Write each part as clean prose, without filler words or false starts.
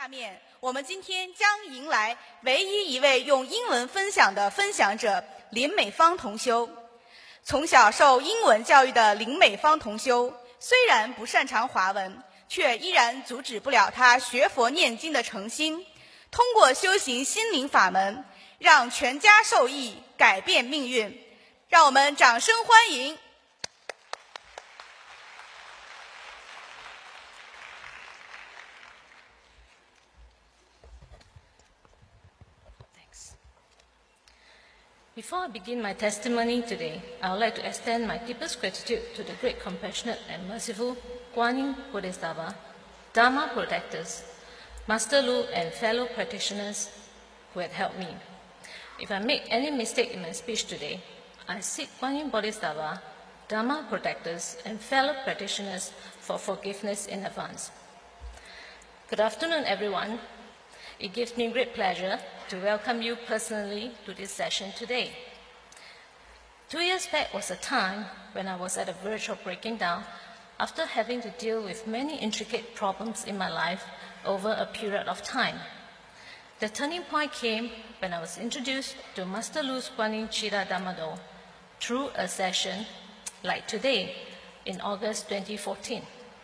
下面，我们今天将迎来唯一一位用英文分享的分享者林美芳同修。从小受英文教育的林美芳同修，虽然不擅长华文，却依然阻止不了她学佛念经的诚心。通过修行心灵法门，让全家受益，改变命运。让我们掌声欢迎。 Before I begin my testimony today, I would like to extend my deepest gratitude to the great, compassionate, and merciful Kuan Yin Bodhisattva, Dharma protectors, Master Lu, and fellow practitioners who had helped me. If I make any mistake in my speech today, I seek Kuan Yin Bodhisattva, Dharma protectors, and fellow practitioners for forgiveness in advance. Good afternoon, everyone. It gives me great pleasure to welcome you personally to this session today. 2 years back was a time when I was at the verge of breaking down after having to deal with many intricate problems in my life over a period of time. The turning point came when I was introduced to Master Lu's Kuan Yin Chida Dhamma Do through a session like today in August 2014.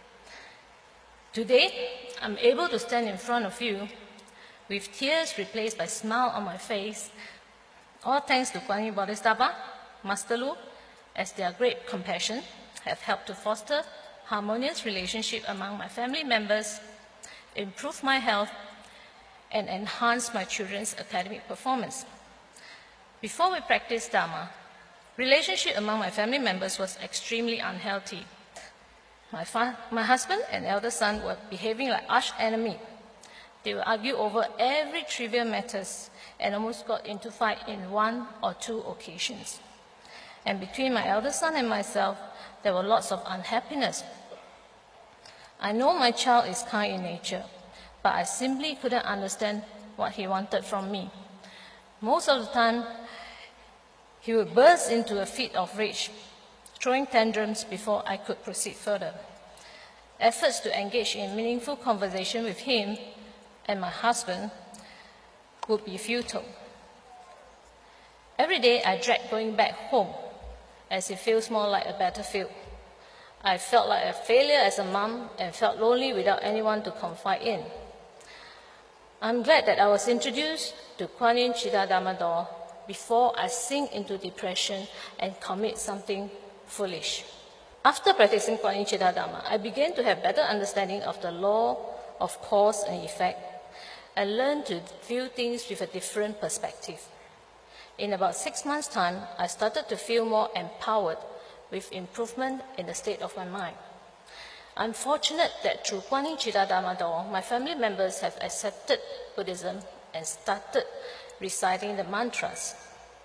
Today, I'm able to stand in front of you with tears replaced by a smile on my face, all thanks to Kuan Yin Bodhisattva, Master Lu, as their great compassion have helped to foster harmonious relationship among my family members, improve my health, and enhance my children's academic performance. Before we practiced Dharma, relationship among my family members was extremely unhealthy. My husband and elder son were behaving like arch enemy. They would argue over every trivial matters and almost got into fight in 1 or 2 occasions. And between my elder son and myself, there were lots of unhappiness. I know my child is kind in nature, but I simply couldn't understand what he wanted from me. Most of the time, he would burst into a fit of rage, throwing tantrums before I could proceed further. Efforts to engage in meaningful conversation with him and my husband would be futile. Every day I dread going back home as it feels more like a battlefield. I felt like a failure as a mom and felt lonely without anyone to confide in. I'm glad that I was introduced to Kuan Yin Chida Dhamma Do before I sink into depression and commit something foolish. After practicing Kuan Yin Chida Dhamma, I began to have better understanding of the law of cause and effect. I learned to view things with a different perspective. In about 6 months' time, I started to feel more empowered with improvement in the state of my mind. I'm fortunate that through Kuan Yin Chida Dhamma Do, my family members have accepted Buddhism and started reciting the mantras.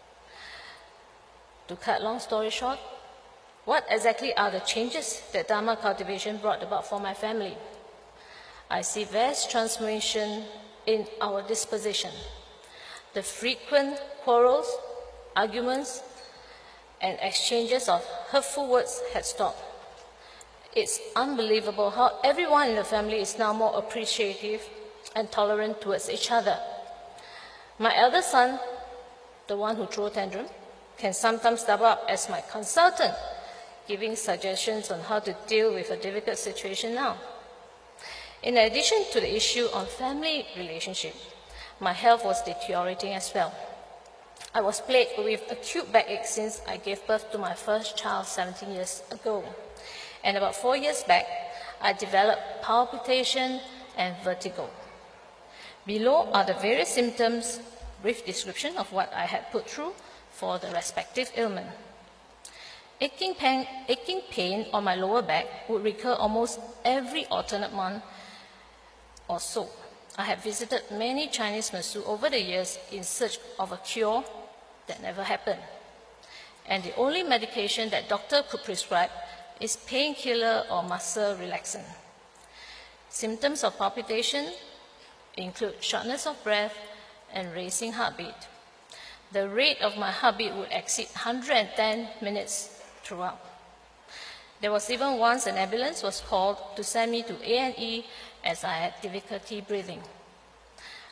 To cut long story short, what exactly are the changes that Dharma cultivation brought about for my family? I see vast transformation in our disposition. The frequent quarrels, arguments, and exchanges of hurtful words had stopped. It's unbelievable how everyone in the family is now more appreciative and tolerant towards each other. My elder son, the one who threw tantrum, can sometimes step up as my consultant, giving suggestions on how to deal with a difficult situation now. In addition to the issue on family relationship, my health was deteriorating as well. I was plagued with acute backache since I gave birth to my first child 17 years ago. And about 4 years back, I developed palpitation and vertigo. Below are the various symptoms, brief description of what I had put through for the respective ailment. Aching pain on my lower back would recur almost every alternate month or so. I have visited many Chinese masseurs over the years in search of a cure that never happened. And the only medication that doctor could prescribe is painkiller or muscle relaxant. Symptoms of palpitation include shortness of breath and racing heartbeat. The rate of my heartbeat would exceed 110 minutes throughout. There was even once an ambulance was called to send me to A&E as I had difficulty breathing.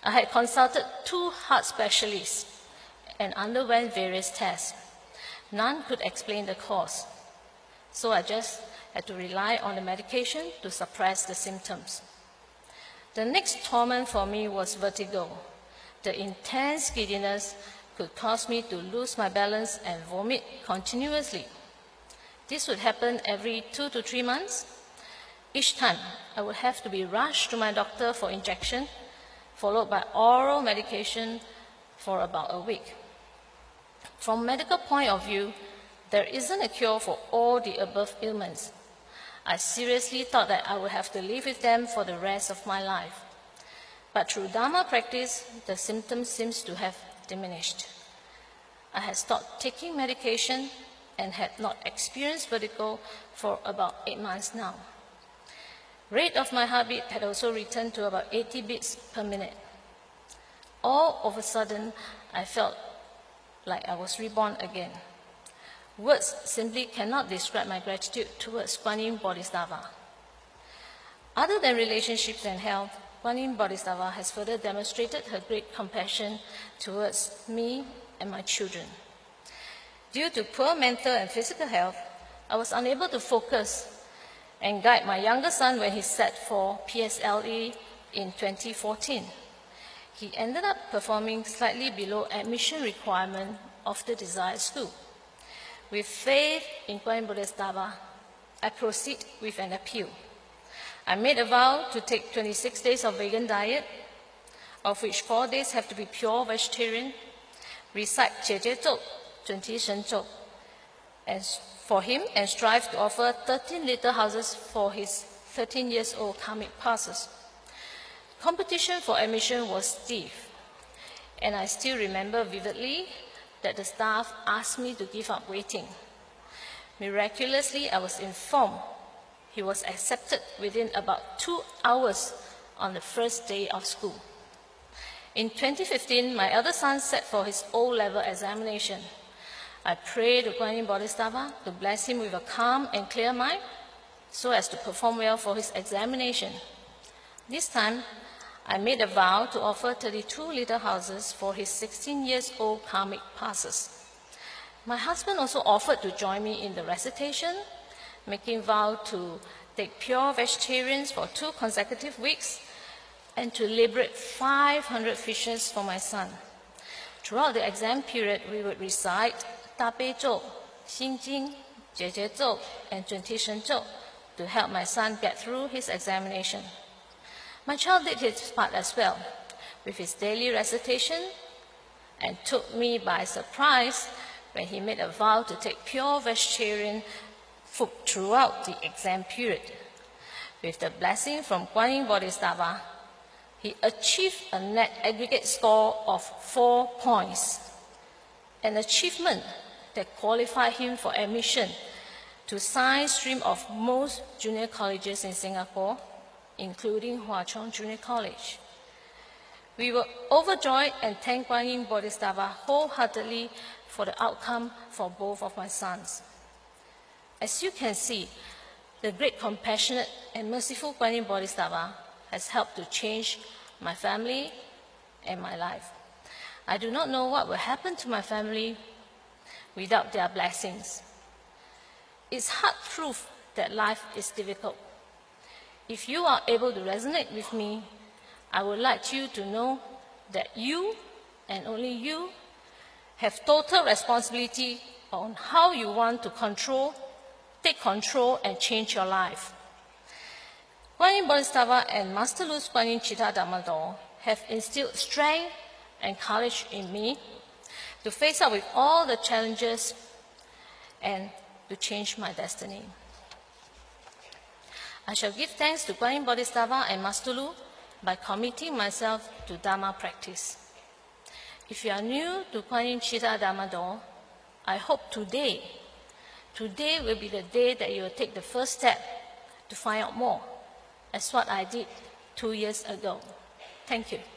I had consulted 2 heart specialists and underwent various tests. None could explain the cause, so I just had to rely on the medication to suppress the symptoms. The next torment for me was vertigo. The intense giddiness could cause me to lose my balance and vomit continuously. This would happen every 2 to 3 months. Each time, I would have to be rushed to my doctor for injection, followed by oral medication for about a week. From a medical point of view, there isn't a cure for all the above ailments. I seriously thought that I would have to live with them for the rest of my life. But through Dharma practice, the symptoms seem to have diminished. I had stopped taking medication and had not experienced vertigo for about 8 months now. Rate of my heartbeat had also returned to about 80 beats per minute. All of a sudden, I felt like I was reborn again. Words simply cannot describe my gratitude towards Kuan Yin Bodhisattva. Other than relationships and health, Kuan Yin Bodhisattva has further demonstrated her great compassion towards me and my children. Due to poor mental and physical health, I was unable to focus and guide my younger son when he sat for PSLE in 2014. He ended up performing slightly below admission requirement of the desired school. With faith in Kuan Yin Bodhisattva, I proceed with an appeal. I made a vow to take 26 days of vegan diet, of which 4 days have to be pure vegetarian, recite Jie Zhou, 20 Shen Zhou, for him, and strive to offer 13 little houses for his 13-year-old karmic passes. Competition for admission was stiff, and I still remember vividly that the staff asked me to give up waiting. Miraculously, I was informed he was accepted within about 2 hours on the first day of school. In 2015, my elder son sat for his O-level examination. I prayed to Kuan Yin Bodhisattva to bless him with a calm and clear mind so as to perform well for his examination. This time, I made a vow to offer 32 little houses for his 16-year-old karmic passes. My husband also offered to join me in the recitation, making vow to take pure vegetarians for 2 consecutive weeks and to liberate 500 fishes for my son. Throughout the exam period, we would recite Da Bei Zhou, Xin Jing, Jie Jie Zhou, and 20 Shen Zhou to help my son get through his examination. My child did his part as well, with his daily recitation, and took me by surprise when he made a vow to take pure vegetarian food throughout the exam period. With the blessing from Kuan Yin Bodhisattva, he achieved a net aggregate score of 4 points, an achievement that qualified him for admission to science stream of most junior colleges in Singapore, including Hwa Chong Junior College. We were overjoyed and thanked Kuan Yin Bodhisattva wholeheartedly for the outcome for both of my sons. As you can see, the great compassionate and merciful Kuan Yin Bodhisattva has helped to change my family and my life. I do not know what will happen to my family without their blessings. It's hard proof that life is difficult. If you are able to resonate with me, I would like you to know that you, and only you, have total responsibility on how you want to take control and change your life. Kuan Yin Bodhisattva and Master Lu's Kuan Yin Chitta Dhamma Door have instilled strength and courage in me to face up with all the challenges and to change my destiny. I shall give thanks to Kuan Yin Bodhisattva and Master Lu by committing myself to Dharma practice. If you are new to Kuan Yin Chitta Dhamma Door, I hope today will be the day that you will take the first step to find out more, as what I did 2 years ago. Thank you.